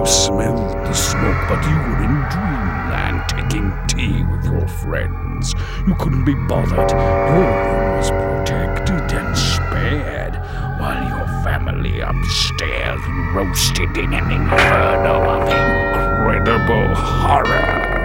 smelled the smoke, but you were in dreamland taking tea with your friends. You couldn't be bothered. Your room was protected and spared, while your family upstairs roasted in an inferno of incredible horror.